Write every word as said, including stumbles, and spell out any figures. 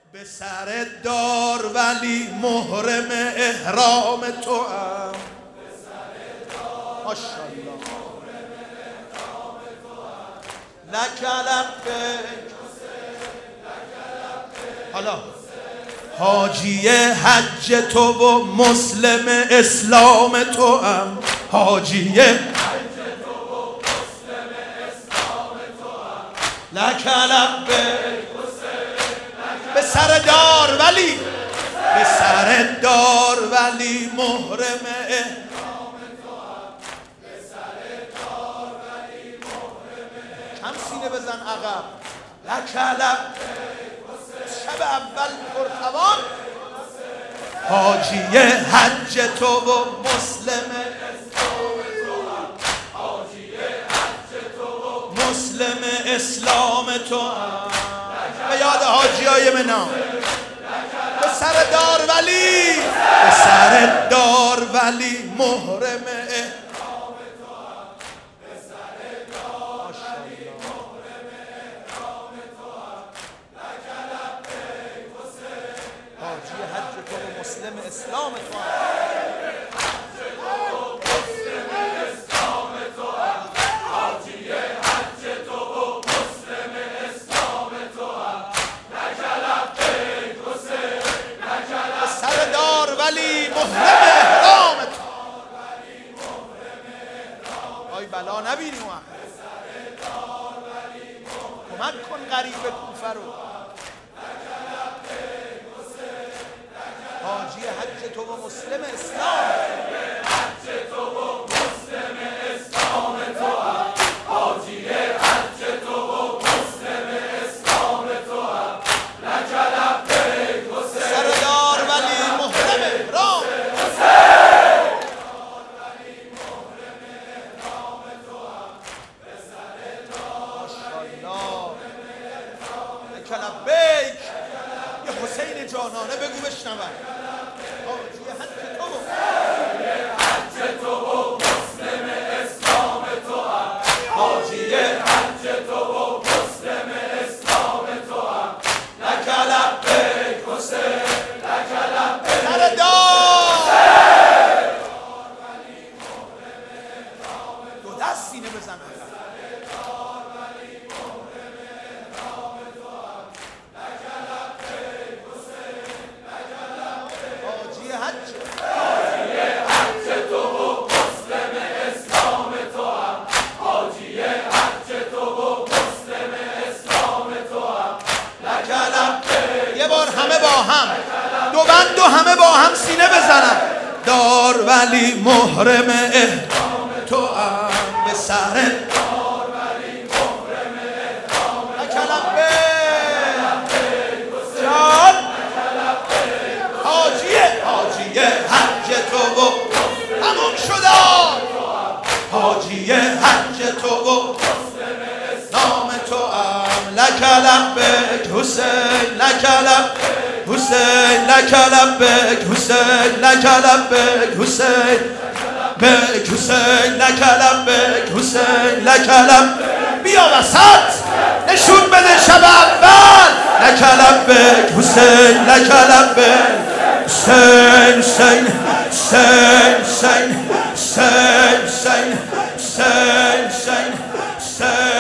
به سر دار ولی محرم احرام تو هم، ماشاءالله لکلم به حالا حاجی حج تو و مسلم اسلام تو هم، حاجی حج تو و مسلم اسلام تو هم لکلم به به سر دار ولی به سر دار ولی محرم احرام تو هم، به سر دار ولی محرم کم سینه بزن عقب لکلم شب اول پرتوان حاجی حج تو و مسلم اسلام تو هم، حاجی حج تو و مسلم اسلام تو هم به یاد حاجی های منام به سر دار ولی به سر دار ولی محرم احرام تو هم، به سر دار ولی محرم احرام تو هم لکلم حاجی حج تو و مسلم اسلام تو هم، حاجی حج تو و مسلم اسلام تو هم لکلم به سر دار ولی محرم احرام تو آی بلا نبینی ما کمک کن غریب کوفه رو حاجی حج تو و مسلم اسلام حج تو و مسلم اسلام تو هم، حاجی حج تو و مسلم اسلام تو هم لکلم سر دار ولی محرم احرام ماشاءالله لکلم بیک یه حسین جانانه بگو بشنون حاجی حج تو حج تو و مسلم اسلام تو هم، حاجی حج تو و مسلم اسلام تو هم لکلم بیک حسین لکلم سر دار دو دست سینه بزن حاجی حج حاجی حج تو و مسلم اسلام تو هم، حاجی حج تو و مسلم اسلام تو هم لکلم یه بار همه با هم دو بند و همه با هم سینه بزنن دار ولی محرم احرام تو هم، به سر دار ولی محرم احرام لکلم جان حاجی حاجی حج تو و تموم شد حاجی حج تو و مسلم اسلام تو هم لکلم بک حسین لکلم حسین لکلم بک حسین لکلم بک حسین بک حسین لکلم بک حسین لکلم بیا وسط نشون بده شب اول لکلم بک حسین لکلم بک حسین حسین حسین حسین حسین حسین حسین حسین